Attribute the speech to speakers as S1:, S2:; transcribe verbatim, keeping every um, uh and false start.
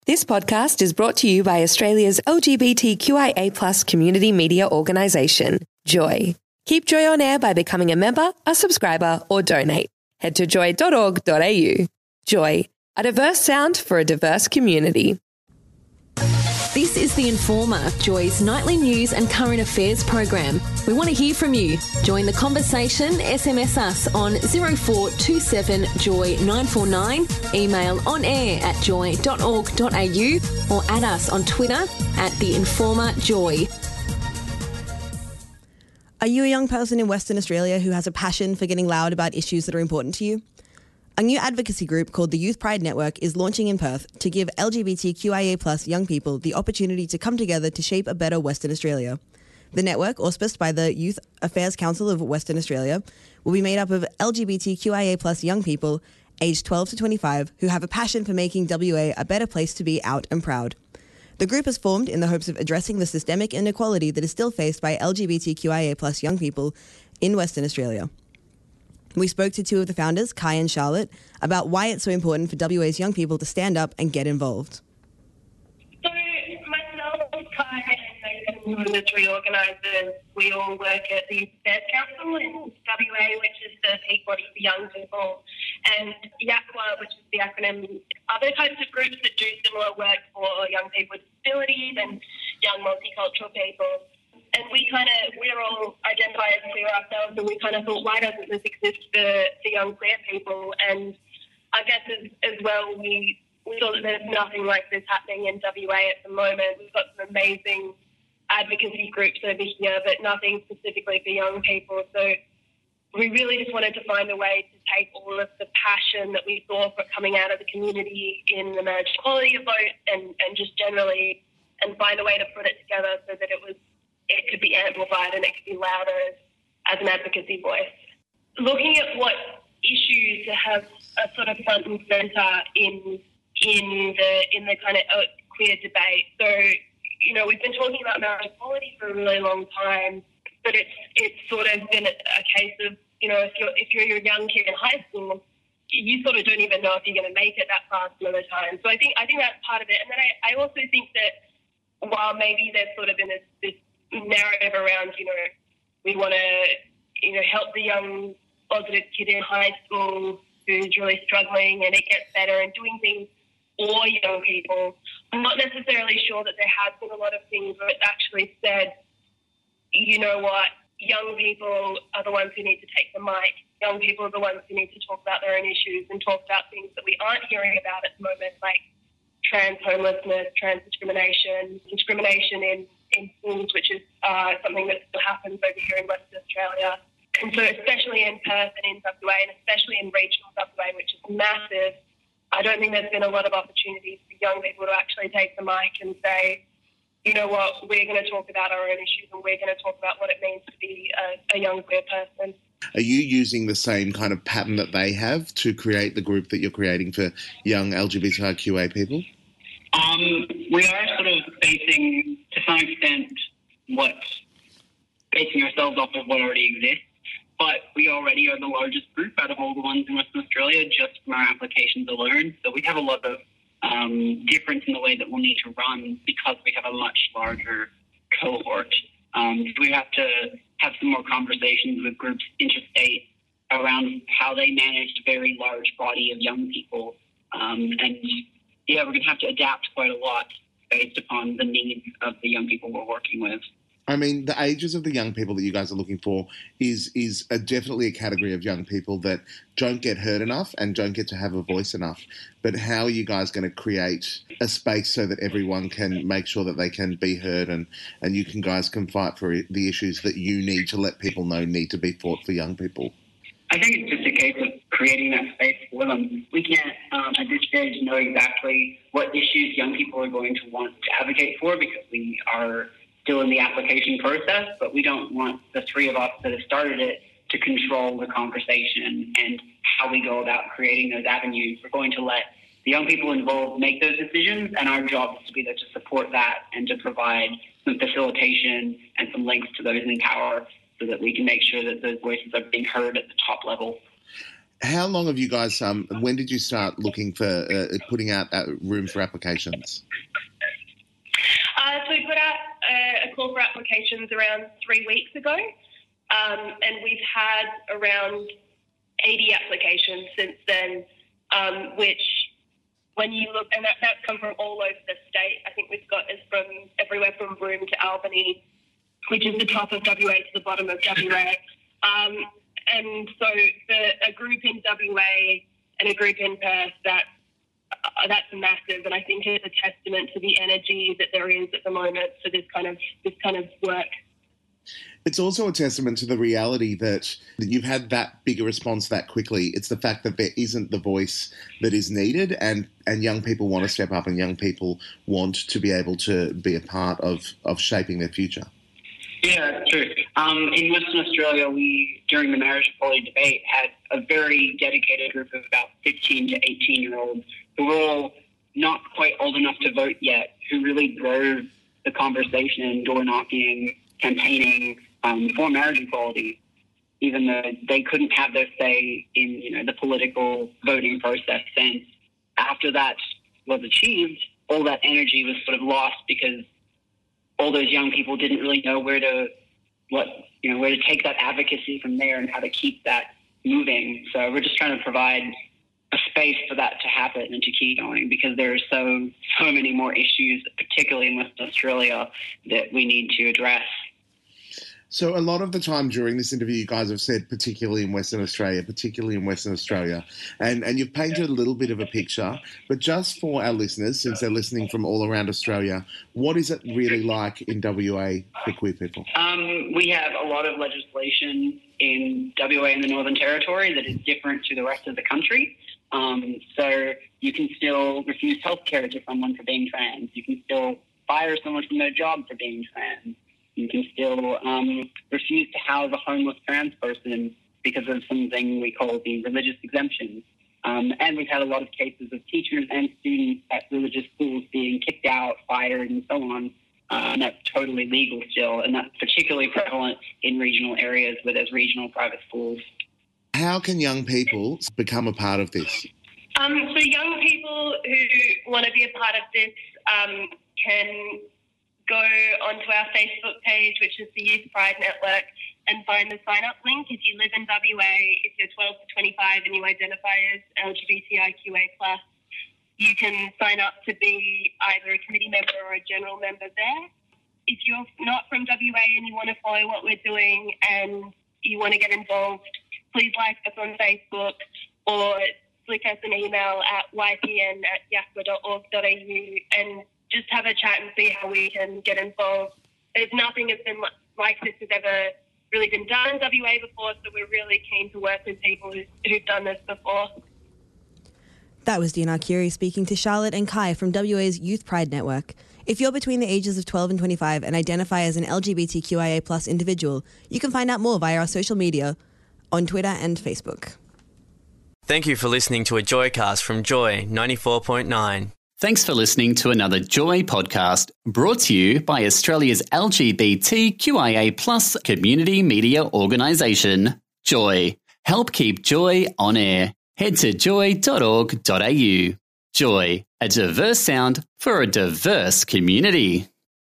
S1: This podcast is brought to you by Australia's L G B T Q I A plus community media organisation, Joy. Keep Joy on air by becoming a member, a subscriber or donate. Head to joy dot org dot a u. Joy, a diverse sound for a diverse community.
S2: This is The Informer, Joy's nightly news and current affairs program. We want to hear from you. Join the conversation, S M S us on zero four two seven joy nine four nine, email on air at joy dot org dot a u or add us on Twitter at The Informer Joy.
S3: Are you a young person in Western Australia who has a passion for getting loud about issues that are important to you? A new advocacy group called the Youth Pride Network is launching in Perth to give L G B T Q I A plus young people the opportunity to come together to shape a better Western Australia. The network, auspiced by the Youth Affairs Council of Western Australia, will be made up of L G B T Q I A plus young people aged twelve to twenty-five who have a passion for making W A a better place to be out and proud. The group has formed in the hopes of addressing the systemic inequality that is still faced by L G B T Q I A plus young people in Western Australia. We spoke to two of the founders, Kai and Charlotte, about why it's so important for W A's young people to stand up and get involved.
S4: So myself, Kai and Nathan, who are the three organisers, we all work at the Youth Affairs Council in W A, which is the peak body for young people, and YACWA, which is the acronym, other types of groups that do similar work for young people with disabilities and young multicultural people. And we kind of, we're all identify as queer ourselves, and we kind of thought, why doesn't this exist for, for young queer people? And I guess as, as well, we, we thought that there's nothing like this happening in W A at the moment. We've got some amazing advocacy groups over here, but nothing specifically for young people. So we really just wanted to find a way to take all of the passion that we saw for coming out of the community in the marriage equality vote and, and just generally, and find a way to put it together so that it was it could be amplified and it could be louder as, as an advocacy voice. Looking at what issues have a sort of front and centre in in the in the kind of uh, queer debate. So, you know, we've been talking about marriage equality for a really long time, but it's it's sort of been a, a case of, you know, if you're if you're a young kid in high school, you sort of don't even know if you're going to make it that far some of the time. So I think I think that's part of it. And then I, I also think that while maybe there's sort of been this, this narrative around, you know, we want to, you know, help the young positive kid in high school who's really struggling and it gets better and doing things for young people. I'm not necessarily sure that there has been a lot of things where it's actually said, you know what, young people are the ones who need to take the mic. Young people are the ones who need to talk about their own issues and talk about things that we aren't hearing about at the moment, like trans homelessness, trans discrimination, discrimination in in schools, which is uh, something that still happens over here in Western Australia. And so especially in Perth and in W A, and especially in regional W A, which is massive, I don't think there's been a lot of opportunities for young people to actually take the mic and say, you know what, we're going to talk about our own issues and we're going to talk about what it means to be a, a young queer person.
S5: Are you using the same kind of pattern that they have to create the group that you're creating for young L G B T Q A people?
S6: Um, we are sort of basing, to some extent, what basing ourselves off of what already exists, but we already are the largest group out of all the ones in Western Australia just from our applications alone. So we have a lot of um, difference in the way that we'll need to run because we have a much larger cohort. Um, so we have to have some more conversations with groups interstate around how they manage a very large body of young people. Um, and yeah, we're going to have to adapt quite a lot based upon the needs of the young people we're working with.
S5: I mean, the ages of the young people that you guys are looking for is is a, definitely a category of young people that don't get heard enough and don't get to have a voice enough. But how are you guys going to create a space so that everyone can make sure that they can be heard and, and you can guys can fight for the issues that you need to let people know need to be fought for young people?
S6: I think it's just a case of creating that space for them. We can't, um, at this stage, know exactly what issues young people are going to want to advocate for because we are still in the application process, but we don't want the three of us that have started it to control the conversation and how we go about creating those avenues. We're going to let the young people involved make those decisions, and our job is to be there to support that and to provide some facilitation and some links to those in power so that we can make sure that those voices are being heard at the top level.
S5: How long have you guys, um, when did you start looking for, uh, putting out uh, room for applications?
S4: Uh, so we put out a, a call for applications around three weeks ago, um, and we've had around eighty applications since then, um, which when you look, and that, that's come from all over the state. I think we've got is from everywhere from Broome to Albany, which is the top of W A to the bottom of W A. Um, and so for a group in W A and a group in Perth, that uh, that's massive, and I think it's a testament to the energy that there is at the moment for this kind of this kind of work.
S5: It's also a testament to the reality that you've had that big a response that quickly. It's the fact that there isn't the voice that is needed, and, and young people want to step up, and young people want to be able to be a part of, of shaping their future.
S6: Yeah, that's true. Um, in Western Australia, we, during the marriage equality debate, had a very dedicated group of about fifteen to eighteen-year-olds who were all not quite old enough to vote yet, who really drove the conversation, door-knocking, campaigning um, for marriage equality, even though they couldn't have their say in, you know, the political voting process. And after that was achieved, all that energy was sort of lost because all those young people didn't really know where to, what, you know, where to take that advocacy from there and how to keep that moving. So we're just trying to provide a space for that to happen and to keep going, because there are so, so many more issues, particularly in Western Australia, that we need to address.
S5: So a lot of the time during this interview, you guys have said, particularly in Western Australia, particularly in Western Australia, and, and you've painted a little bit of a picture, but just for our listeners, since they're listening from all around Australia, what is it really like in W A for queer people?
S6: Um, we have a lot of legislation in W A and the Northern Territory that is different to the rest of the country. Um, so you can still refuse healthcare to someone for being trans. You can still fire someone from their job for being trans. You can still um, refuse to house a homeless trans person because of something we call the religious exemption. Um, and we've had a lot of cases of teachers and students at religious schools being kicked out, fired, and so on. Uh, and that's totally legal still, and that's particularly prevalent in regional areas where there's regional private schools.
S5: How can young people become a part of this?
S4: Um, so young people who want to be a part of this um, can go onto our Facebook page, which is the Youth Pride Network, and find the sign-up link. If you live in W A, if you're twelve to twenty-five and you identify as L G B T I Q A plus, you can sign up to be either a committee member or a general member there. If you're not from W A and you want to follow what we're doing and you want to get involved, please like us on Facebook or flick us an email at y p n at yasma dot org dot a u and just have a chat and see how we can get involved. There's nothing that's been like this has ever really been done in W A before, so we're really keen to work with people who, who've done this before.
S3: That was Dean Arcuri speaking to Charlotte and Kai from W A's Youth Pride Network. If you're between the ages of twelve and twenty-five and identify as an L G B T Q I A plus individual, you can find out more via our social media on Twitter and Facebook.
S7: Thank you for listening to a Joycast from Joy ninety-four point nine.
S8: Thanks for listening to another Joy podcast brought to you by Australia's L G B T Q I A plus community media organisation, Joy. Help keep Joy on air. Head to joy dot org dot a u. Joy, a diverse sound for a diverse community.